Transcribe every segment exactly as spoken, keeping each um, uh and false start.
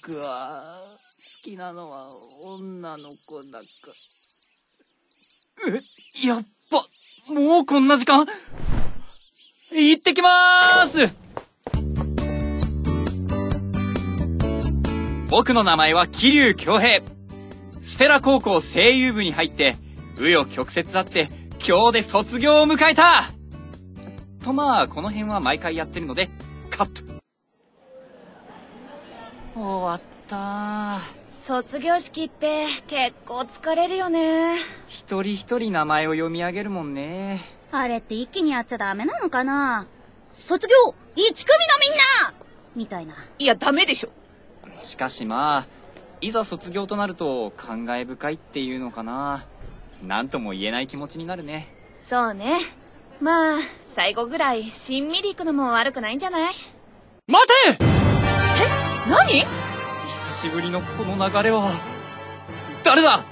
僕は好きなのは女の子だか。え、やっぱもうこんな時間。行ってきまーす。僕の名前は桐生恭平。ステラ高校声優部に入って紆余曲折あって今日で卒業を迎えたと。まあこの辺は毎回やってるのでカット。終わったー。 卒業式って結構疲れるよね。 一人一人名前を読み上げるもんね。 あれって一気にやっちゃダメなのかな。卒業一組のみんなみたいな。 いやダメでしょ。 しかしまあいざ卒業となると感慨深いっていうのかな。なんとも言えない気持ちになるね。 そうね。まあ最後ぐらいしんみりいくのも悪くないんじゃない。 待て。 え、何？ 久しぶりのこの流れは誰だ。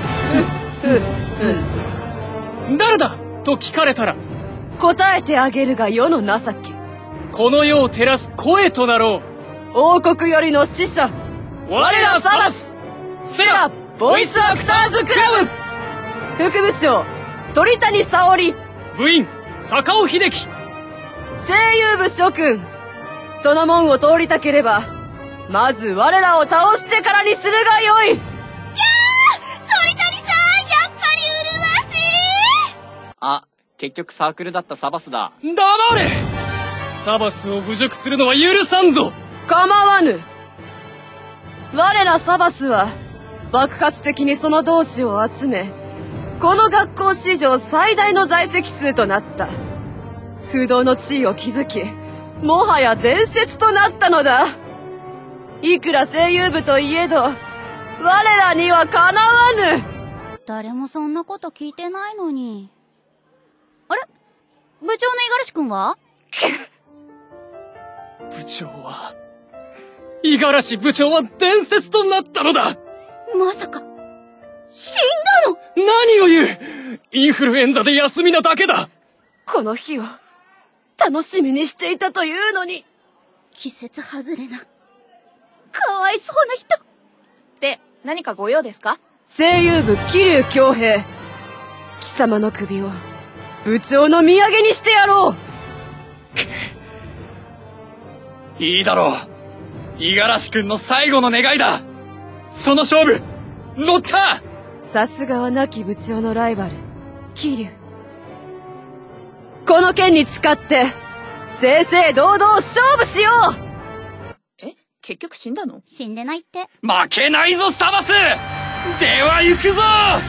誰だと聞かれたら答えてあげるが世の情け。 この世を照らす声となろう。 王国よりの使者、 我らサバスステラボイスアクターズクラブ。副部長鳥谷沙織、 部員坂尾秀樹、 声優部諸君、その門を通りたければまず我らを倒してからにするがよい。 キャー、鳥谷さん、やっぱり麗しい。 あ、結局サークルだったサバスだ。 黙れ。サバスを侮辱するのは許さんぞ。 構わぬ。我らサバスは爆発的にその同志を集め、この学校史上最大の在籍数となった。不動の地位を築き、もはや伝説となったのだ。いくら声優部といえど我らにはかなわぬ。 誰もそんなこと聞いてないのに。あれ、部長の五十嵐君は？ 部長は五十嵐部長は伝説となったのだ。 まさか死んだの？ 何を言う。インフルエンザで休みなだけだ。 この日を楽しみにしていたというのに。 季節外れなかわいそうな人で何かご用ですか？ 声優部桐生恭平、貴様の首を部長の土産にしてやろう。いいだろう。五十嵐君の最後の願いだ。その勝負乗った。 さすがは亡き部長のライバル桐生。この剣に誓って正々堂々勝負しよう。 え、結局死んだの？ 死んでないって。 負けないぞサバス。では行くぞ。う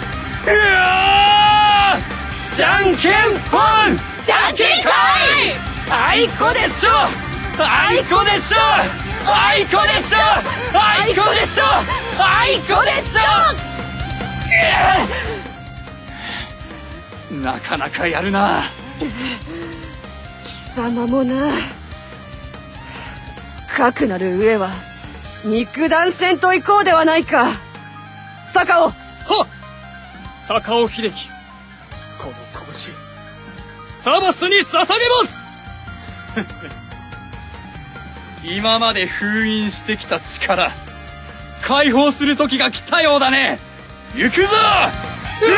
わー、じゃんけんぽん。 じゃんけんかい。 あいこでしょ。あいこでしょ。あいこでしょ。あいこでしょ。あいこでしょ。なかなかやるな。 貴様もな。かくなる上は肉弾戦と行こうではないか。坂尾。はっ。 坂尾秀樹、この拳サバスに捧げます。 今まで封印してきた力解放する時が来たようだね。行くぞ。う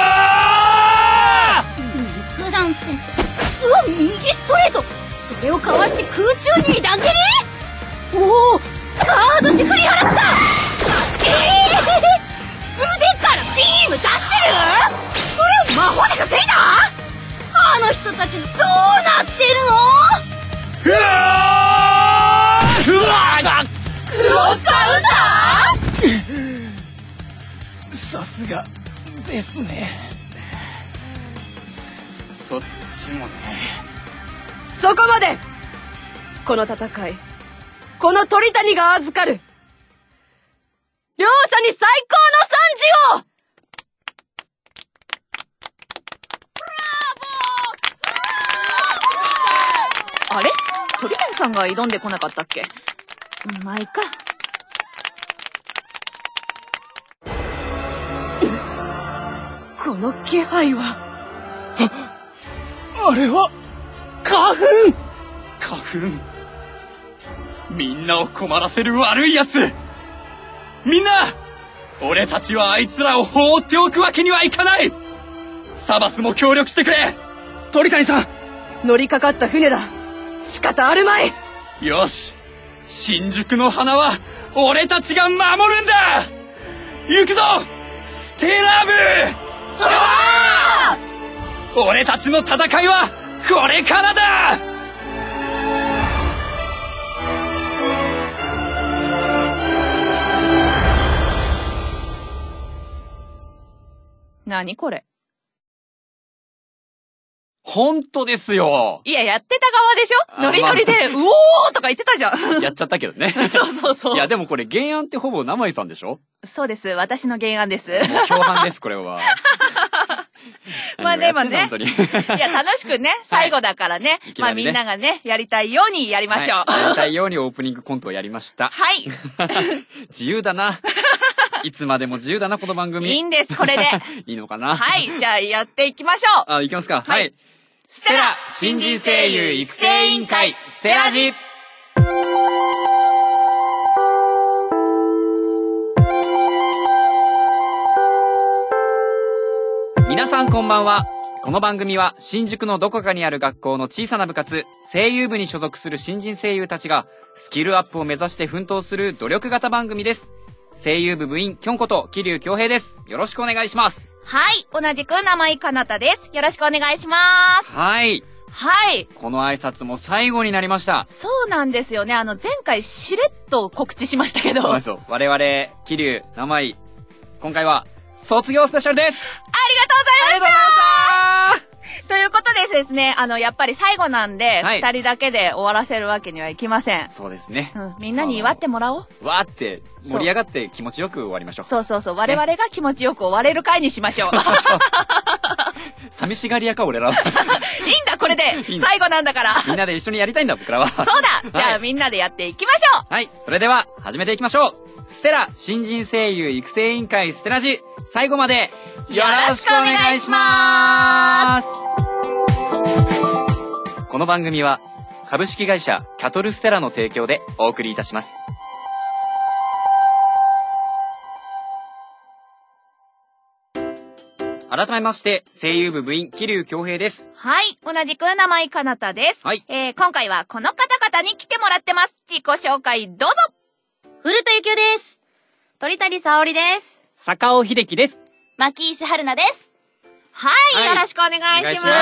わー、肉弾戦。うわ、右ストレート。それをかわして空中に乱蹴り。おお、ガードして振り払った。ええー、腕からビーム出してる。それを魔法で防いだ。あの人たちどうなってるの？ うわー、うわー、 クロスカウンター。さすがですね。そっちもね。 そこまで。この戦い、この鳥谷が預かる。両者に最高の賛辞を。 あれ、鳥谷さんが挑んでこなかったっけ？まあいいか。 この気配は。 あれは花粉。花粉。みんなを困らせる悪いやつ。 みんな、俺たちはあいつらを放っておくわけにはいかない。サバスも協力してくれ。鳥谷さん、 乗りかかった船だ。仕方あるまい。 よし、新宿の花は俺たちが守るんだ。行くぞステラブ。俺たちの戦いはこれからだ。 何これ。 本当ですよ。 いや、やってた側でしょ。ノリノリで、うおーとか言ってたじゃん。 やっちゃったけどね。 そうそうそう。 いや、でもこれ原案ってほぼ生井さんでしょ。 そうです。私の原案です。 もう共犯です、これは。 まあでもね。 本当に。いや、楽しくね、最後だからね。まあみんながね、やりたいようにやりましょう。 やりたいようにオープニングコントをやりました。 はい。 自由だな。いつまでも自由だな、この番組。 いいんです、これで。 いいのかな。 はい、じゃあやっていきましょう。 あ、いきますか。はい。ステラ新人声優育成委員会ステラジ。皆さんこんばんは。この番組は新宿のどこかにある学校の小さな部活、声優部に所属する新人声優たちがスキルアップを目指して奮闘する努力型番組です。声優部部員きょんこと桐生恭平です。よろしくお願いします。 はい、同じく生井かなたです。よろしくお願いします。 はい。 はい。 この挨拶も最後になりました。 そうなんですよね。あの、前回しれっと告知しましたけど。 そうですよ。我々、桐生、生井、今回は、卒業スペシャルです。 ありがとうございましたということでですね、あの、やっぱり最後なんで、二、はい、人だけで終わらせるわけにはいきません。 そうですね。 うん、みんなに祝ってもらおう。 わーって盛り上がって気持ちよく終わりましょう。 そうそうそう。我々が気持ちよく終われる回にしましょう。 寂しがり屋か、俺らは。いいんだ、これで。最後なんだから。 みんなで一緒にやりたいんだ、僕らは。 そうだ。じゃあ、はい、みんなでやっていきましょう。 はい。それでは、始めていきましょう。ステラ新人声優育成委員会ステラジ、最後までよろしくお願いします。この番組は株式会社キャトルステラの提供でお送りいたします。改めまして声優部部員桐生恭平です。 はい、同じく生井かなたです。 はい、 えー、今回はこの方々に来てもらってます。自己紹介どうぞ。 古田ゆきおです。鳥谷沙織です。 坂尾秀樹です。 牧石春菜です。 はい、はい、よろしくお願いします。よろしくお願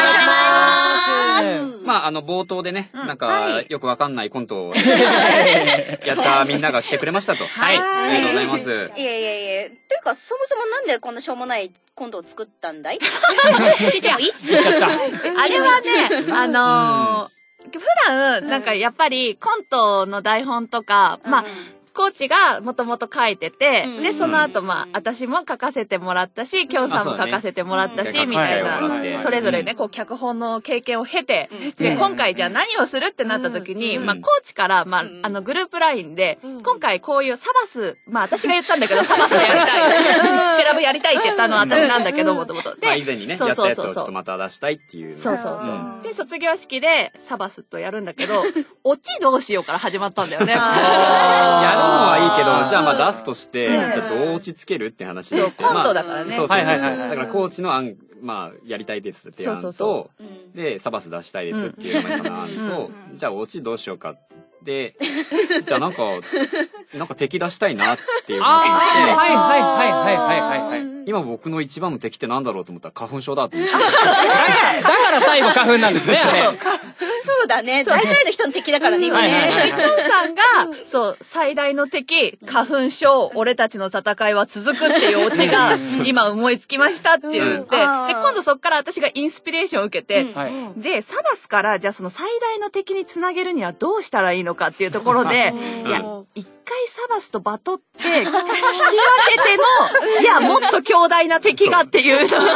いします。まあ、あの、冒頭でね、うん、なんか、はい、よくわかんないコントをやったみんなが来てくれましたと。はい。ありがとうございます。 いえいえいえ。というか、そもそもなんでこんなしょうもないコントを作ったんだい？言ってもいい？ 言っちゃった。 あれはね、あのー、普段、なんかやっぱりコントの台本とか、うん、まあ、コーチがもともと書いてて、うん、で、その後、まあ、私も書かせてもらったし、きょんさんも書かせてもらったし、みたいな、それぞれね、こう、脚本の経験を経て、で、今回じゃあ何をするってなった時に、まあ、コーチから、まあ、あの、グループラインで、今回こういうサバス、まあ、私が言ったんだけど、サバスをやりたい。ステラブやりたいって言ったのは私なんだけど、もともと。 で、まあ、以前にね、やったやつをちょっとまた出したいっていう。 そうそうそう。で、卒業式でサバスとやるんだけど、オチどうしようから始まったんだよね。 やるのはいいけど、じゃあまあ出すとして、ちょっと大落ち着けるって話で。 そう、コントだからね。 そうそうそう。だからコーチの案、まあ、やりたいですって案と、で、サバス出したいですっていうのが案と、じゃあオチどうしようか。で、じゃあなんか、なんか敵出したいなっていう話になって。 はいはいはいはいはいはい。 今僕の一番の敵ってなんだろうと思ったら花粉症だと思って。だから最後花粉なんですね、あれ。 そうだね。大体の人の敵だからね、今ね。 伊藤さんが、そう、最大の敵、花粉症、俺たちの戦いは続くっていうオチが、今思いつきましたって言って、で、今度そっから私がインスピレーションを受けて、で、サバスから、じゃあその最大の敵につなげるにはどうしたらいいのかっていうところで、いや、一回サバスとバトって、引き分けての、いや、もっと強大な敵がっていうので、そう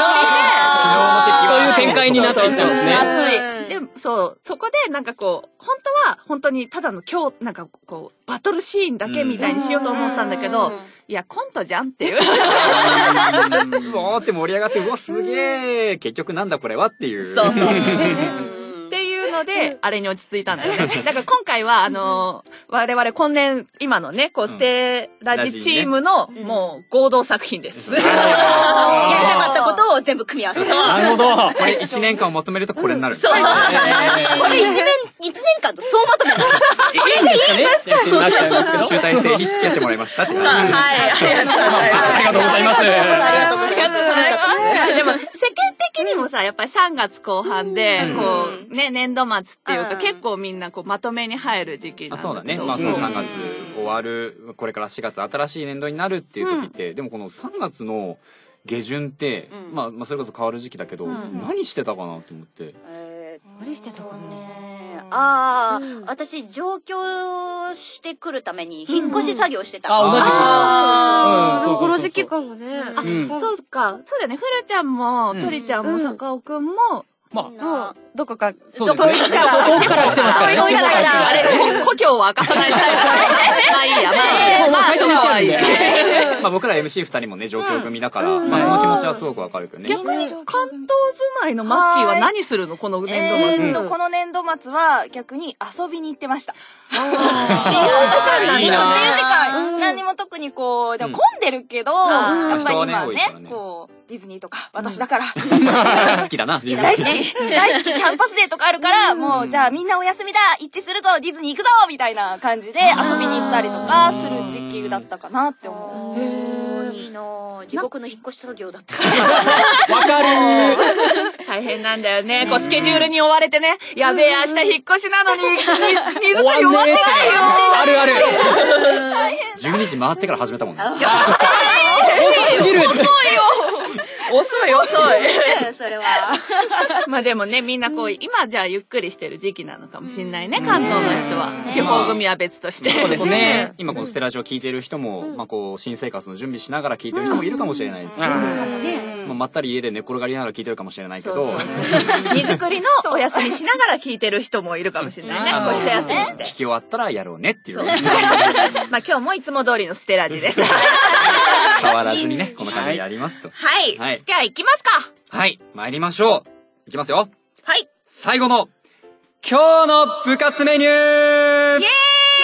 いう展開になっていったんですね。 熱い。で、そう、そこでなんかこう、本当は本当にただの今日、なんかこう、バトルシーンだけみたいにしようと思ったんだけど、いや、コントじゃんっていう。 うわーって盛り上がって、うわ、すげー。結局なんだこれはっていう。 そうそう。っていうのろで、あれに落ち着いたんだよね。だから今回は、あのー、我々今年、今のね、こう、ステラジチームの、もう、合同作品です。やりたかったことを全部組み合わせた。 なるほど。これいちねんかんをまとめるとこれになる。 そう。これいちねん、いちねんかんと総まとめだ。 いいんですかねなっちゃいますけど。集大成に付き合ってもらいましたって感じ。はい。ありがとうございます。ありがとうございます。楽しかったです。 でも、世間的にもさ、やっぱりさんがつこう半で、こう、ね、年度末っていうか、結構みんなこう、まとめに入る時期なんだけど。 そうだね。まあ、そのさんがつ終わる、これからしがつ新しい年度になるっていう時って、でもこのさんがつの下旬って、まあ、まあ、それこそ変わる時期だけど、何してたかなと思って。 何してたかね。ああ、私上京してくるために引っ越し作業してた。 あ、同じく。 ああ、この時期かもね。 あ、そうか。そうだね。ふるちゃんも、とりちゃんも、坂尾くんも、 まあ、 どこか、 どこから、どこから来てますから。 遠いから、あれ、故郷を明かさない。まあいいや、まあ、 まあ、最初に言ってるんで。 まあ僕ら エムシーふたりもね、上京組だから、まあその気持ちはすごくわかるけどね。 逆に関東住まいのマッキーは何するのこの年度末。 えっと、この年度末は逆に遊びに行ってました。 自由時間自由時間。何にも特にこう、でも混んでるけど、やっぱり今ね、こう、ディズニーとか、私だから。 好きだな。 大好き。大好き。キャンパスデーとかあるから、もう、じゃあみんなお休みだ一致するぞディズニー行くぞみたいな感じで遊びに行ったりとかする時期だったかなって思う。 へー、いいなぁ。地獄の引っ越し作業だった。 わかる大変なんだよね。こう、スケジュールに追われてね、やべえ、明日引っ越しなのに、荷造り終わってないよ。 あるある。 じゅうにじ回ってから始めたもんね。 遅すぎる。 遅いよ。遅い遅い。 それは。 まあでもね、みんなこう、今じゃあゆっくりしてる時期なのかもしんないね、関東の人は。地方組は別として。 そうですね。今このステラジオ聞いてる人も、まあこう、新生活の準備しながら聞いてる人もいるかもしれないですけど、まあまったり家で寝転がりながら聞いてるかもしれないけど、 荷造りのお休みしながら聞いてる人もいるかもしれないね。こう一休みして。 聞き終わったらやろうねっていう。まあ今日もいつも通りのステラジです。 変わらずにね、この感じでやりますと。 はい。はい。じゃあ行きますか。 はい。参りましょう。いきますよ。 はい。 最後の、今日の部活メニューイエーイ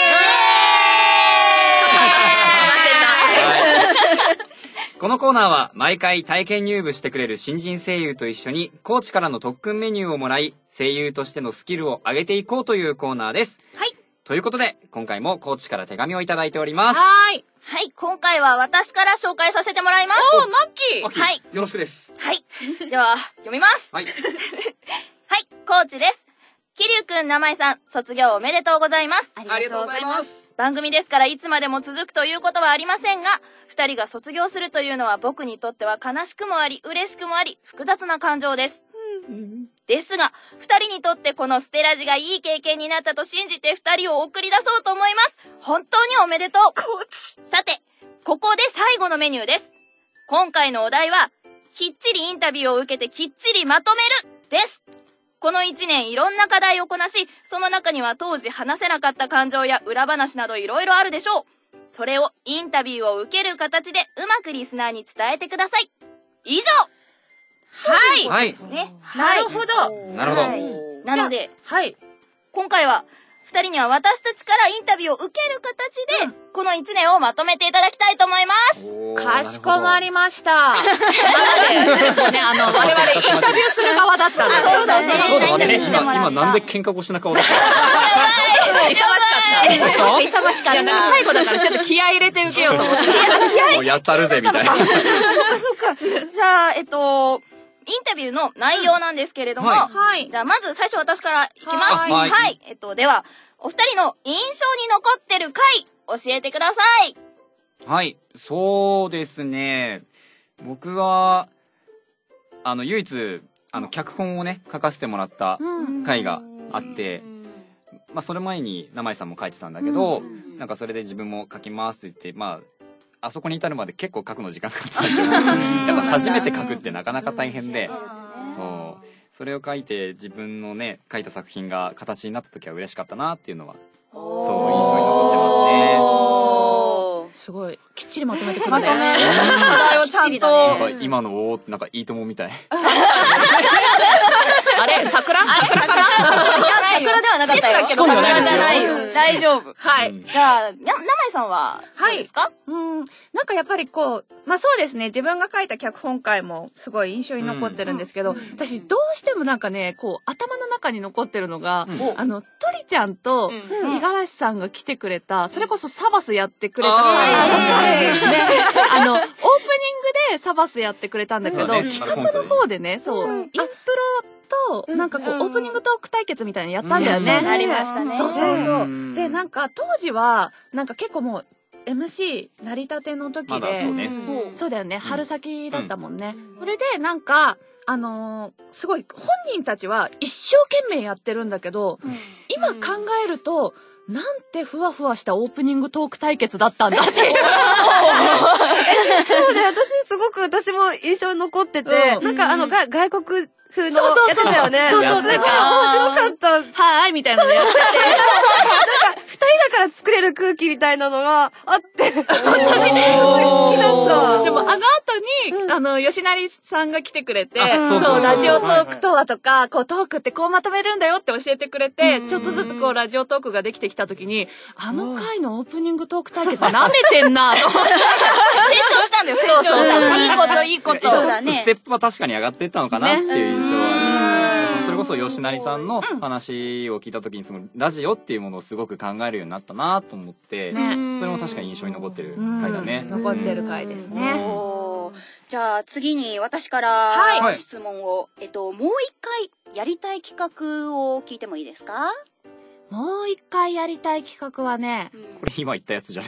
このコーナーは毎回体験入部してくれる新人声優と一緒にコーチからの特訓メニューをもらい声優としてのスキルを上げていこうというコーナーです。 はい。 ということで今回もコーチから手紙をいただいております。 はーい。 はい、今回は私から紹介させてもらいます。 おー、マッキー。 はい。 よろしくです。 はい。では、読みます。 はい。 はい、コーチです。桐生くん、名前さん、卒業おめでとうございます。 ありがとうございます。 番組ですからいつまでも続くということはありませんが、二人が卒業するというのは僕にとっては悲しくもあり、嬉しくもあり、複雑な感情です。ですが、二人にとってこのステラジがいい経験になったと信じて二人を送り出そうと思います。本当におめでとう。コーチ。さて、ここで最後のメニューです。今回のお題は、きっちりインタビューを受けてきっちりまとめるです。この一年いろんな課題をこなし、その中には当時話せなかった感情や裏話などいろいろあるでしょう。それをインタビューを受ける形でうまくリスナーに伝えてください。以上はい。 はい。 ね。 なるほど。 なるほど。 はい、なので、 はい。 今回は二人には私たちからインタビューを受ける形で、うん、この一年をまとめていただきたいと思います。 かしこまりました。なので、ね、あの、我々インタビューする側だったんですよ。 そうそうそう。 そうだね。今、今なんで喧嘩腰な顔だった忙しかった。 忙しかった。 最後だからちょっと気合い入れて受けようと思って。 気合いもうやったるぜ、みたいな。 そっかそっか。じゃあ、えっと、インタビューの内容なんですけれども、はい。じゃあ、まず最初私からいきます。はい。はい。えっと、では、お二人の印象に残ってる回、教えてください。 はい。そうですね。僕は、あの、唯一、あの、脚本をね、書かせてもらった回があって、まあ、それ前に、名前さんも書いてたんだけど、なんかそれで自分も書きますって言って、まあ、あそこに至るまで結構書くの時間かかったんですよ。やっぱ初めて書くってなかなか大変で、そう。それを書いて自分のね、書いた作品が形になった時は嬉しかったなっていうのは、そう、印象に残ってますね。 すごい。きっちりまとめてくるね。まとめ。 課題をちゃんと。 なんか今のおなんかいいともみたい。 あれ桜あれ桜桜なかったよ。 仕込んではないですよ。 じゃないよ。大丈夫。 はい。 じゃあ、な、なまいさんは、どうですか？ うん、なんかやっぱりこう、まあそうですね、自分が書いた脚本会もすごい印象に残ってるんですけど、私どうしてもなんかね、こう、頭の中に残ってるのが、あの、トリちゃんと五十嵐さんが来てくれた、それこそサバスやってくれた回だったんですね。あの、オープニングでサバスやってくれたんだけど、企画の方でね、そう、インプロと、なんかこう、オープニングトーク対決みたいなのやったんだよね。 ありましたね。 そうそうそう。で、なんか当時は、なんか結構もう、エムシー 成り立ての時で、まだそうね、そうだよね、春先だったもんね。それでなんか、あのー、すごい、本人たちは一生懸命やってるんだけど、今考えると、なんてふわふわしたオープニングトーク対決だったんだって。そうで、私すごく私も印象に残ってて、なんかあの、が外国風のやつだよね。 そうそうそう。なんか面白かった。はーいみたいなのやってて。なんか、 二人だから作れる空気みたいなのがあって、好きだった。 でもあの後に、あの、吉成さんが来てくれて、そう、ラジオトークとはとか、こう、トークってこうまとめるんだよって教えてくれて、ちょっとずつこう、ラジオトークができてきた時に、あの回のオープニングトーク対決舐めてんなと思って。 成長したんだよ、成長した。いいこと、いいこと。 そうだね。ステップは確かに上がっていったのかなっていう印象はある。それこそ吉成さんの話を聞いた時に、そのラジオっていうものをすごく考えるようになったなと思って、それも確かに印象に残ってる回だね。 残ってる回ですね。 じゃあ次に私から質問を、えっと、もう一回やりたい企画を聞いてもいいですか？ もう一回やりたい企画はね、 これ今言ったやつじゃない。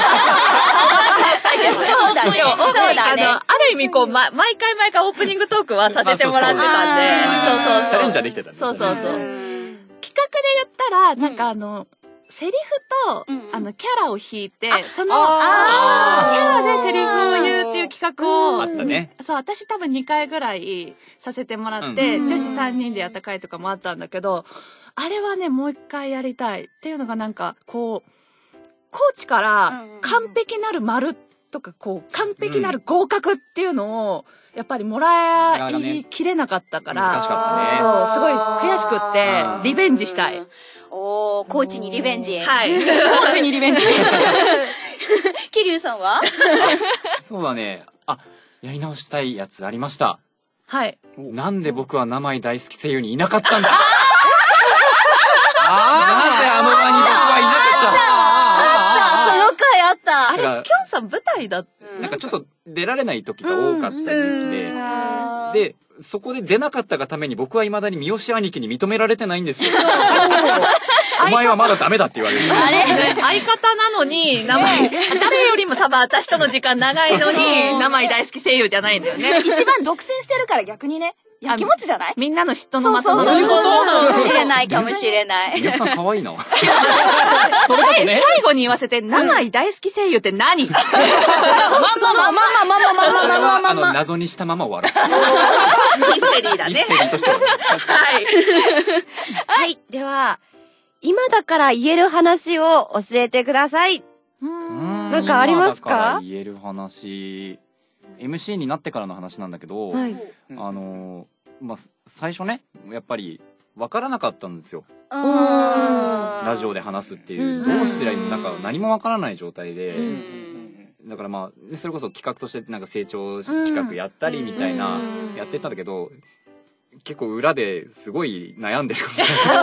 そうだね。そうだね。 あの、ある意味こう、ま、毎回毎回オープニングトークはさせてもらってたんで、そうそう。 チャレンジャーできてたね。 そうそうそう。企画で言ったら、なんかあの、セリフと、あの、キャラを引いて、その、キャラでセリフを言うっていう企画を、 あったね。 そう、私多分にかいぐらいさせてもらって、女子さんにんでやった回とかもあったんだけど、あれはね、もう一回やりたいっていうのがなんか、こう、コーチから完璧なる丸とか、こう、完璧なる合格っていうのを、やっぱりもらいきれなかったから、 難しかったね。 そう、すごい悔しくって、リベンジしたい。 おー、コーチにリベンジ。 はい。コーチにリベンジ。桐生さんは？ そうだね。あ、やり直したいやつありました。 はい。 なんで僕は名前大好き声優にいなかったんだ。あなぜあの場に僕はいなかった。 あった、その回あった。 あれ、きょんさん舞台だ。 なんかちょっと出られない時が多かった時期で、で、そこで出なかったがために僕は未だに三好兄貴に認められてないんですよ。お前はまだダメだって言われる。 あれ相方なのに、名前、誰よりも多分私との時間長いのに、名前大好き声優じゃないんだよね。 一番独占してるから逆にね。やきもちじゃない？ みんなの嫉妬の的の。 そういうことかもしれないかもしれない。 皆さん可愛いな。 最後に言わせて、名前大好き声優って何？ まあまあまあまあまあまあまあまあまあまあまあまあ。 謎にしたまま終わる。 ミステリーだね。 ミステリーとしては。 はい。 はい。では、今だから言える話を教えてください。なんかありますか？ 今だから言える話。エムシー になってからの話なんだけど、はい、あのまあ最初ねやっぱり分からなかったんですよ。ラジオで話すっていうどうすりゃいいのなんか何も分からない状態で、だからまあそれこそ企画としてなんか成長企画やったりみたいなやってたんだけど、結構裏ですごい悩んでるかもしれない。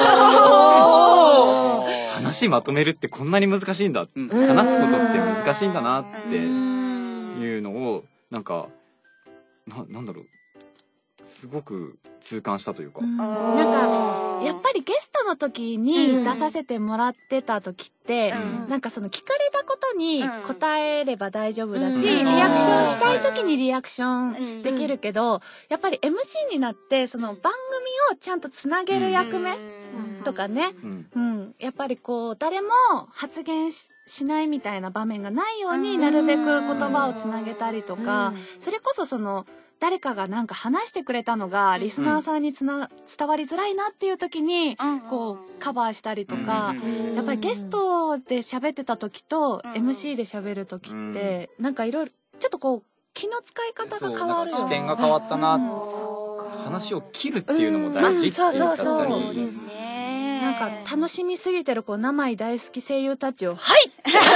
話まとめるってこんなに難しいんだ、話すことって難しいんだなっていうのをなんか な, なんだろうすごく痛感したというか、うん、 なんかやっぱりゲストの時に出させてもらってた時って、うん、なんかその聞かれたことに答えれば大丈夫だし、うん、リアクションしたい時にリアクションできるけど、やっぱり エムシー になってその番組をちゃんとつなげる役目とかね、うんうん、やっぱりこう誰も発言ししないみたいな場面がないようになるべく言葉をつなげたりとか、それこそその誰かがなんか話してくれたのがリスナーさんにつな伝わりづらいなっていう時にこうカバーしたりとか、やっぱりゲストで喋ってた時と エムシー で喋る時ってなんかいろいろちょっとこう気の使い方が変わる。 視点が変わったな。話を切るっていうのも大事って言ったり。 そうそうそうですね。 なんか楽しみすぎてるこう生井大好き声優たちを、はい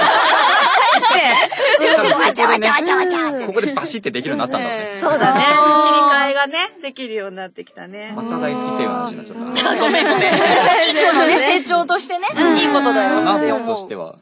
ここでバシってできるようになったんだね。 そうだね。切り替えがね、できるようになってきたね。 また大好き声優の話になっちゃった。 ごめんごめん。一個のね、成長としてね、いいことだよ。 な、僕としては。 うん。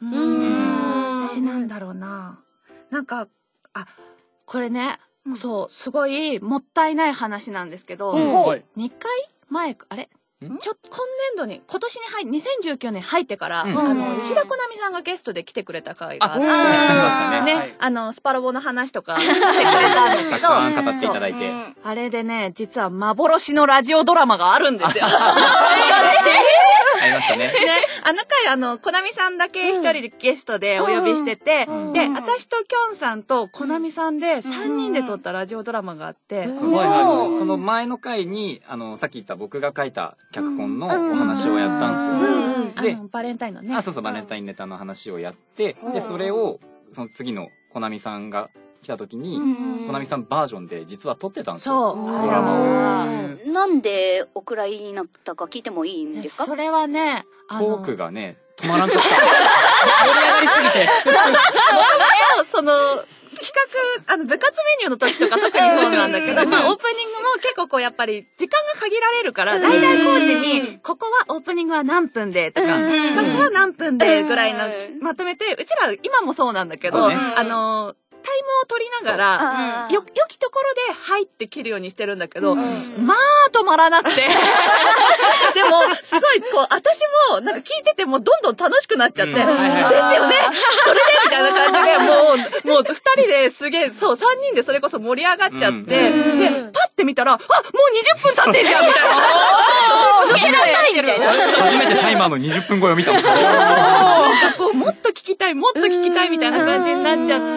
私なんだろうな。なんか、あ、これね、そう、すごいもったいない話なんですけど、にかいまえ、あれちょっと今年度に、今年に入にせんじゅうきゅうねん入ってから、あの、吉田好美さんがゲストで来てくれた回があって、ね、あの、スパロボの話とかしてくれたんだけど、 たくさん語っていただいて。 あれでね、実は幻のラジオドラマがあるんですよ。 ありましたね。ね、 あの回、あの、コナミさんだけ一人でゲストでお呼びしてて、で、私とキョンさんとコナミさんでさんにんで撮ったラジオドラマがあって、 その前の回に、あの、さっき言った僕が書いた脚本のお話をやったんですよ。 で、バレンタインのね。 あ、そうそう、バレンタインネタの話をやって、で、それを、その次のコナミさんが来た時に、コナミさんバージョンで実は撮ってたんですよ。そう。ドラマを。なんでお蔵入りになったか聞いてもいいんですか？ それはね、 トークがね、止まらんかった。盛り上がりすぎて。 その、企画、あの、部活メニューの時とか特にそうなんだけど、まあ、オープニングも結構こう、やっぱり、時間が限られるから、大体コーチに、ここはオープニングは何分で、とか、企画は何分で、ぐらいの、まとめて、うちら、今もそうなんだけど、あの、タイムを取りながら、よ、良きところで入って切るようにしてるんだけど、まあ、止まらなくて。でも、すごい、こう、私も、なんか聞いてても、どんどん楽しくなっちゃって、ですよねそれでみたいな感じで、もう、もう、二人ですげえ、そう、三人でそれこそ盛り上がっちゃって、で、パッて見たら、あ、もうにじゅっぷん経ってんじゃんみたいな。 知らないみたいな。 初めてタイマーのにじゅっぷん超えを見たもん。 もっと聞きたい、もっと聞きたいみたいな感じになっちゃって、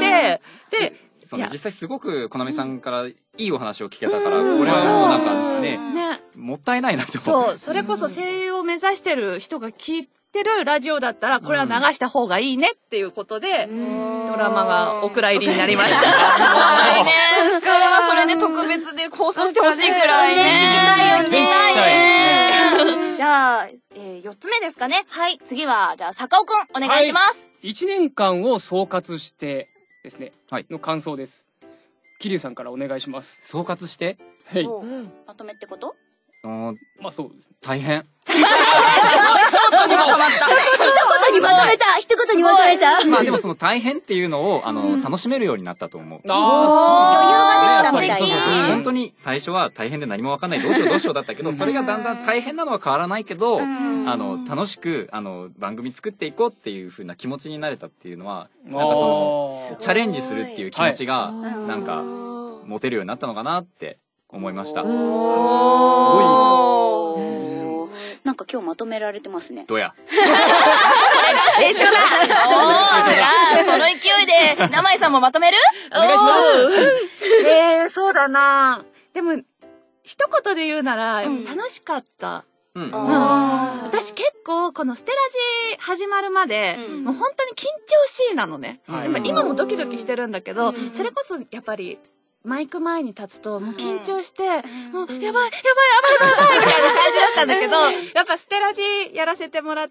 で、 そうね、実際すごくコナミさんからいいお話を聞けたから、これはもうなんかね、もったいないなって思う。 そう、それこそ声優を目指してる人が聞いてるラジオだったら、これは流した方がいいねっていうことで、ドラマがお蔵入りになりました。 すごいね。それはそれで特別で放送してほしいくらいね。聞きたいよね。じゃあ、えー、よっつめですかね。はい。次は、じゃあ、坂尾くん、お願いします。 いちねんかんを総括してですね、はい、の感想です。桐生さんからお願いします。 総括して、 はい。 まとめってこと？ あ、 まあそうですね。 大変。 ショートにまとまった。一言にまとめた一言にまとめたまあでもその大変っていうのを、あの、楽しめるようになったと思う。 ああ、余裕ができたみたいな。 本当に最初は大変で何もわかんない、どうしようどうしようだったけど、それがだんだん大変なのは変わらないけど、あの、楽しく、あの、番組作っていこうっていう風な気持ちになれたっていうのは、なんかその、チャレンジするっていう気持ちが、なんか、持てるようになったのかなって思いました。 なんか今日まとめられてますね。 どうや。 え、ちょうだい。その勢いで、生井さんもまとめる？ お願いします。 えー、そうだな。でも、一言で言うなら、楽しかった。うん、私結構このステラジ始まるまで、うん、もう本当に緊張しいなのね、はい、今もドキドキしてるんだけど、うん、それこそやっぱりマイク前に立つともう緊張して、うん、もうやばいやばいやばいやばいみたいな感じだったんだけどやっぱステラジやらせてもらって、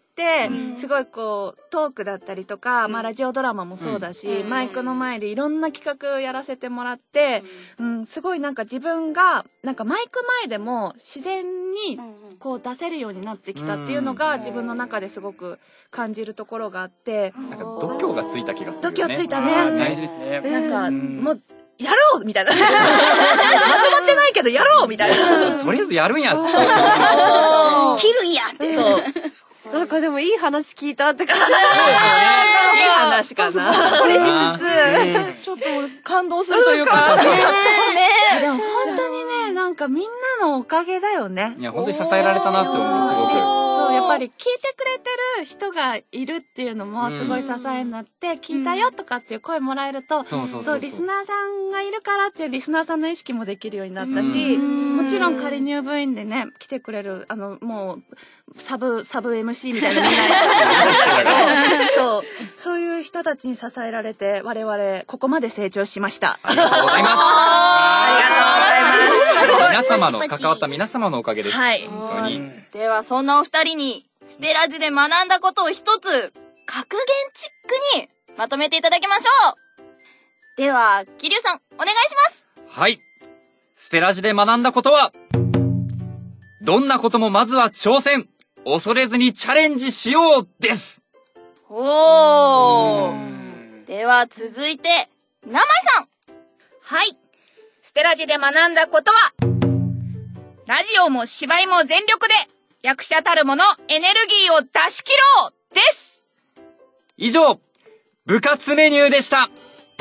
うん、すごいこうトークだったりとか、まあ、ラジオドラマもそうだし、うん、マイクの前でいろんな企画やらせてもらって、うんうん、すごいなんか自分がなんかマイク前でも自然にこう出せるようになってきたっていうのが自分の中ですごく感じるところがあって、 なんか度胸がついた気がするよね。 度胸ついたね。 大事ですね。 なんか、うん、もうやろうみたいな。まとまってないけどやろうみたいな。 とりあえずやるんやって。 切るんやって。 そう。 なんかでもいい話聞いたって感じ。いい話かな。 嬉しつつ。 ちょっと感動するというか。ねでも本当にね、なんかみんなのおかげだよね。 いや、本当に支えられたなって思う、すごく。 そう、やっぱり聞いてくれてる人がいるっていうのもすごい支えになって、聞いたよとかっていう声もらえると、そう、リスナーさんがいるからっていうリスナーさんの意識もできるようになったし、もちろん仮入部員でね、来てくれる、あの、もう、サブ、サブ エムシー みたいなみんなそう、そういう人たちに支えられて、我々、ここまで成長しました。 ありがとうございます。 ありがとうございます。 皆様の、関わった皆様のおかげです。はい。本当に。 では、そんなお二人に、 ステラジで学んだことを一つ、格言チックにまとめていただきましょう。では、桐生さん、お願いします。 はい。ステラジで学んだことは、どんなこともまずは挑戦、恐れずにチャレンジしようです。 おー。では続いて、名前さん。 はい。ステラジで学んだことは、ラジオも芝居も全力で、役者たるものエネルギーを出し切ろうです。 以上、部活メニューでした。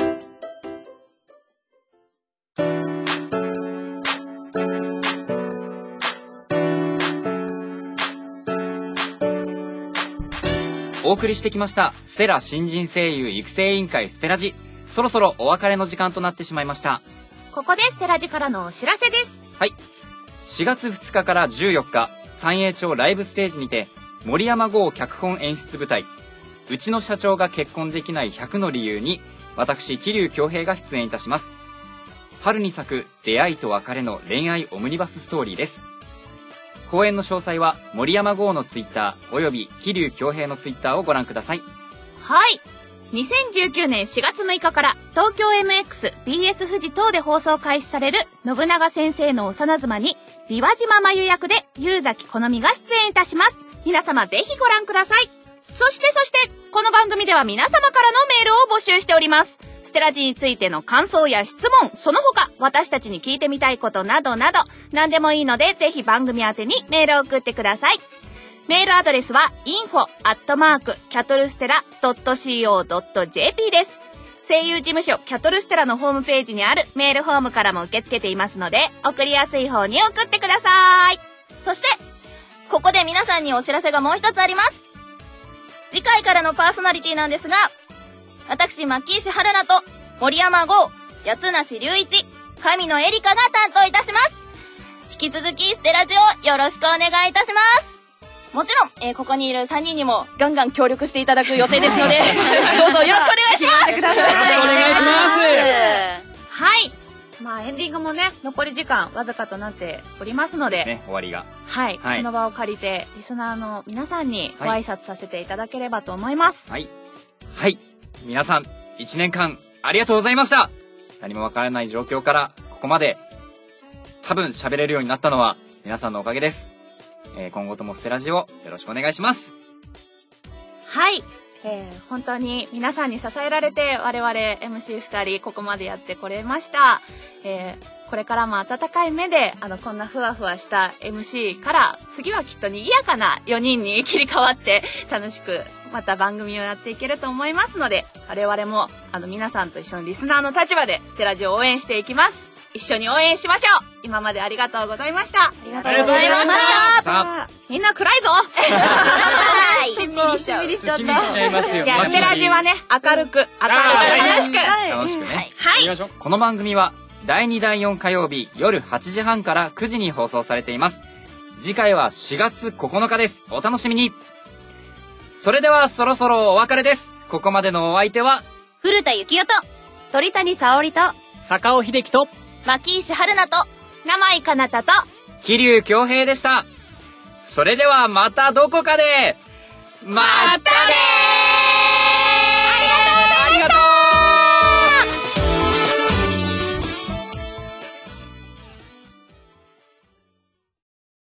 お送りしてきましたステラ新人声優育成委員会ステラジ、そろそろお別れの時間となってしまいました。 ここでステラジからのお知らせです。 はい、しがつふつかからじゅうよっか、三栄町ライブステージにて森山剛脚本演出舞台、うちの社長が結婚できないひゃくの理由に、私桐生恭平が出演いたします。春に咲く出会いと別れの恋愛オムニバスストーリーです。公演の詳細は森山剛のツイッターおよび桐生恭平のツイッターをご覧ください。 はい。にせんじゅうきゅうねんしがつむいかから東京 エムエックス、ビーエス 富士等で放送開始される信長先生の幼妻に琵琶島真由役で柚崎好美が出演いたします。皆様ぜひご覧ください。そしてそしてこの番組では皆様からのメールを募集しております。ステラジについての感想や質問、その他私たちに聞いてみたいことなどなど何でもいいので、ぜひ番組宛てにメールを送ってください。メールアドレスは インフォ アットマーク キャトルステラ ドット シーオー ドット ジェーピー です。声優事務所キャトルステラのホームページにあるメールフォームからも受け付けていますので、送りやすい方に送ってください。 そしてここで皆さんにお知らせがもう一つあります。次回からのパーソナリティなんですが、私牧石春菜と森山剛、八梨隆一、神野エリカが担当いたします。引き続きステラジオよろしくお願いいたします。もちろん、えー、ここにいるさんにんにもガンガン協力していただく予定ですのでどうぞよろしくお願いします。よろしくお願いします。 はい。まあエンディングもね、残り時間わずかとなっておりますので、 ね、終わりが、 はい、はい、この場を借りてリスナーの皆さんにご挨拶させていただければと思います。 はい、はい、皆さんいちねんかんありがとうございました。何もわからない状況からここまで多分喋れるようになったのは皆さんのおかげです。えー、今後ともステラジオよろしくお願いします。 はい、えー、本当に皆さんに支えられて我々 エムシーふたりここまでやってこれました。えー、これからも温かい目であのこんなふわふわした エムシー から次はきっと賑やかなよにんに切り替わって楽しくまた番組をやっていけると思いますので、我々もあの皆さんと一緒にリスナーの立場でステラジオを応援していきます。一緒に応援しましょう。今までありがとうございました。ありがとうございました。 みんな暗いぞしんみりしちゃう。 しんみりしちゃった。いや、ステラジはね、明るく、明るく、楽しく。 楽しくね。はい。この番組は、だいにだいよん火曜日夜はちじはんからくじに放送されています。次回はしがつここのかです。お楽しみに。それではそろそろお別れです。ここまでのお相手は、 古田幸男と、 鳥谷沙織と、 坂尾秀樹と、 牧石春菜と、 生井かなたと、 桐生恭平でした。それではまたどこかで、またねー。